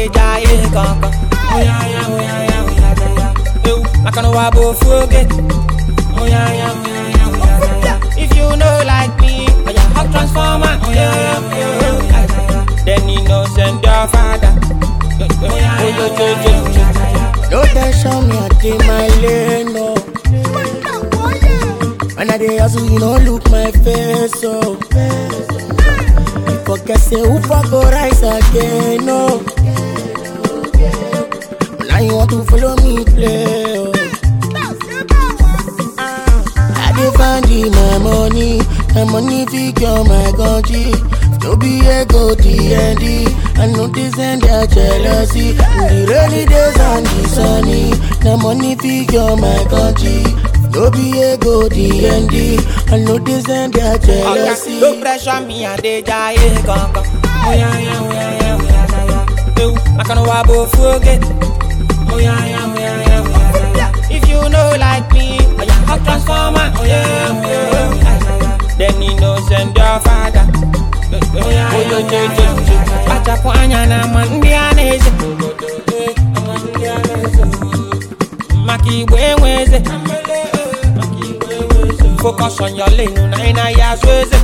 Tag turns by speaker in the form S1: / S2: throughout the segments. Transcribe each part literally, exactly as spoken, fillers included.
S1: dey die kankan. Oh yeah yeah, oh yeah yeah, oh yeah yeah. Ew, I can't wabo forget. Oh yeah yeah, oh yeah yeah, oh yeah yeah. If you know like me, oh yeah, hot transformer. Oh yeah yeah, oh yeah yeah. Then you know send your father. Oh yeah yeah, oh yeah yeah.
S2: No tension me, I take my lane, no. When I dey hustle, you don't look my face, so. You forget say who fuck go rise again, no. Now you want to follow me play, oh. I dey find you my money, my money figure my country. No be ego D N D, I know this and their jealousy. In the rainy days and the sunny, the money figure my country. No be ego D N D, I know this and their jealousy.
S1: No pressure me and they die kankan. Oh yeah yeah, oh yeah yeah, oh yeah yeah. Ew, I can't wabo forget. Oh yeah yeah, oh yeah yeah, oh yeah yeah. If you know like me, oh yeah, hot transformer. Oh yeah yeah, oh yeah yeah. Then you know send your father. Oh yeah, oh yeah yeah. Acha po anya na mandianese. Maki weweze. Focus on your lane, na ina ya sweze.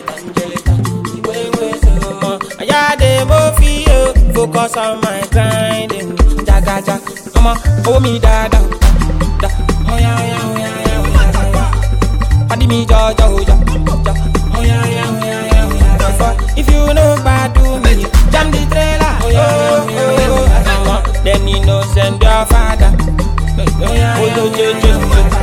S1: Aya de mo fi yo. Focus on my grinding. Jaga jaga, mama, oh me da da da. Oh yeah yeah, oh yeah yeah, oh yeah yeah. Padi mi ja ja ja ja. Oh yeah yeah, oh yeah yeah, oh yeah yeah. If you know bad do me, jam the trailer. Oh yeah yeah, oh yeah yeah. Then you know send your father. Oh yeah yeah, oh yeah yeah.